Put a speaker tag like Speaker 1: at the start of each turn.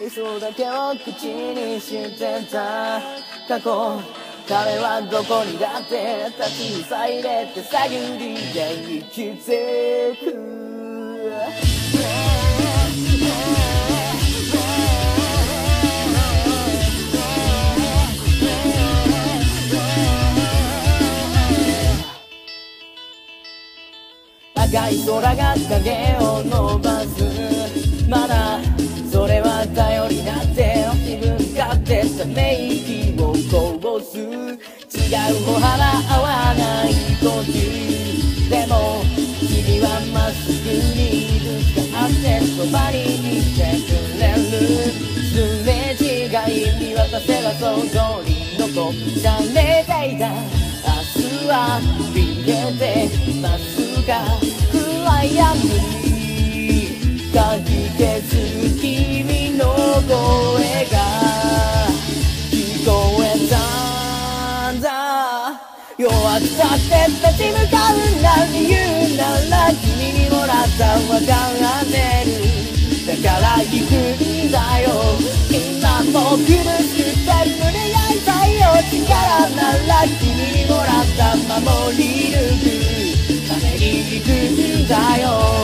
Speaker 1: 理想だけを口にしてた過去、彼はどこにだって立ちふさいでて探りで生きてく。赤い空が影を伸ばす、まだそれは頼りなって自分勝手ため息をこぼす。違う方払わない時でも君はまっすぐにぶつかってそばにいてくれる。すれ違い見渡せば想像に残されていた明日は見えてますが、暗闇にかき消す君の声が聞こえたんだ。弱ったって立ち向かうな理由なら君にもらったわかってる。だから行くんだよ今も苦しくて胸焼いたよ。力なら君にもらった守り抜くために行くんだよ。